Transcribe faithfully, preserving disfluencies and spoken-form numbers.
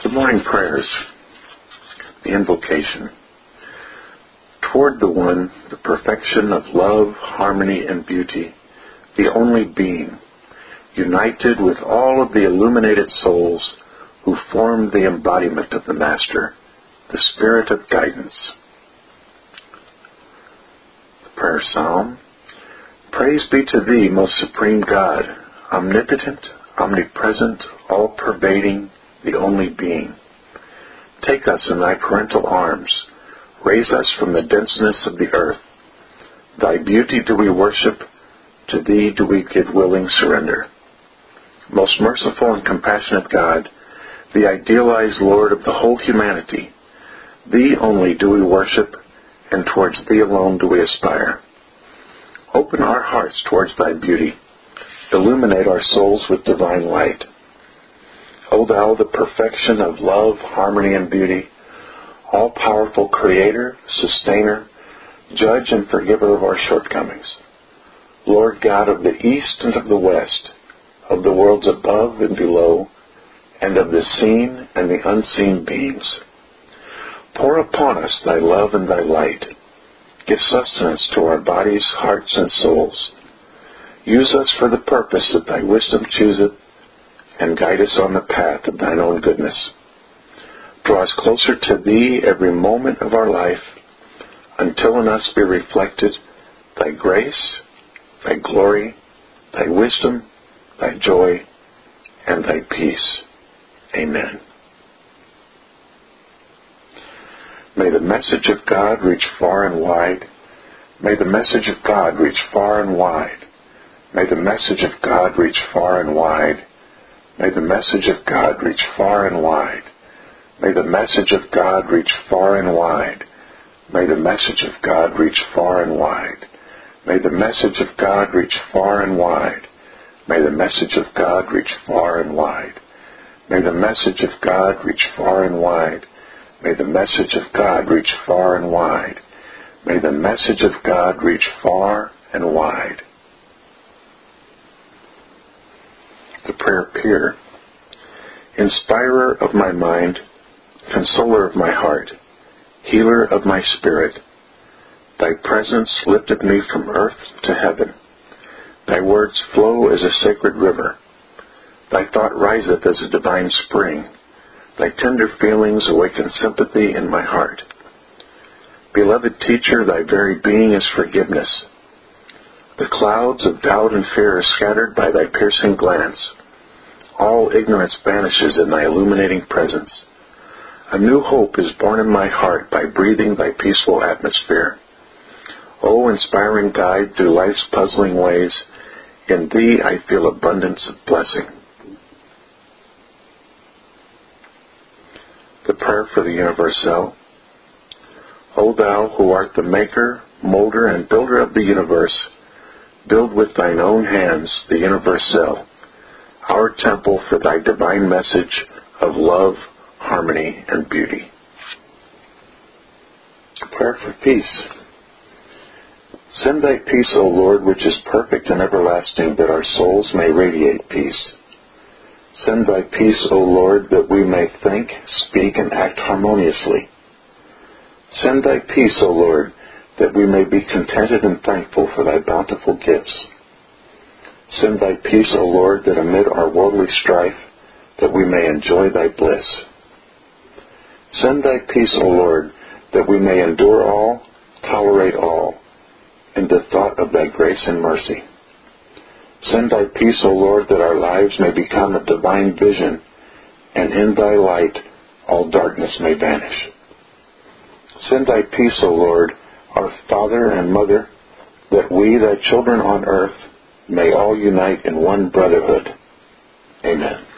The morning prayers, the invocation. Toward the One, the perfection of love, harmony, and beauty, the only being, united with all of the illuminated souls who form the embodiment of the Master, the Spirit of guidance. The prayer psalm. Praise be to Thee, most supreme God, omnipotent, omnipresent, all-pervading, the only being. Take us in Thy parental arms. Raise us from the denseness of the earth. Thy beauty do we worship. To Thee do we give willing surrender. Most merciful and compassionate God, the idealized Lord of the whole humanity, Thee only do we worship, and towards Thee alone do we aspire. Open our hearts towards Thy beauty. Illuminate our souls with divine light. O Thou, the perfection of love, harmony, and beauty, all-powerful Creator, Sustainer, Judge and Forgiver of our shortcomings, Lord God of the East and of the West, of the worlds above and below, and of the seen and the unseen beings, pour upon us Thy love and Thy light. Give sustenance to our bodies, hearts, and souls. Use us for the purpose that Thy wisdom chooseth, and guide us on the path of Thine own goodness. Draw us closer to Thee every moment of our life, until in us be reflected Thy grace, Thy glory, Thy wisdom, Thy joy, and Thy peace. Amen. May the message of God reach far and wide. May the message of God reach far and wide. May the message of God reach far and wide. May the message of God reach far and wide. May the message of God reach far and wide. May the message of God reach far and wide. May the message of God reach far and wide. May the message of God reach far and wide. May the message of God reach far and wide. May the message of God reach far and wide. May the message of God reach far and wide. The prayer peer. Inspirer of my mind, consoler of my heart, healer of my spirit, Thy presence lifted me from earth to heaven. Thy words flow as a sacred river. Thy thought riseth as a divine spring. Thy tender feelings awaken sympathy in my heart. Beloved teacher, Thy very being is forgiveness. The clouds of doubt and fear are scattered by Thy piercing glance. All ignorance vanishes in Thy illuminating presence. A new hope is born in my heart by breathing Thy peaceful atmosphere. O inspiring guide through life's puzzling ways, in Thee I feel abundance of blessing. The prayer for the universal. O Thou who art the maker, molder, and builder of the universe, build with Thine own hands the universal, our temple for Thy divine message of love, harmony, and beauty. Prayer for peace. Send Thy peace, O Lord, which is perfect and everlasting, that our souls may radiate peace. Send Thy peace, O Lord, that we may think, speak, and act harmoniously. Send Thy peace, O Lord, that we may be contented and thankful for Thy bountiful gifts. Send Thy peace, O Lord, that amid our worldly strife, that we may enjoy Thy bliss. Send Thy peace, O Lord, that we may endure all, tolerate all, in the thought of Thy grace and mercy. Send Thy peace, O Lord, that our lives may become a divine vision, and in Thy light all darkness may vanish. Send Thy peace, O Lord, our Father and Mother, that we, Thy children on earth, may all unite in one brotherhood. Amen.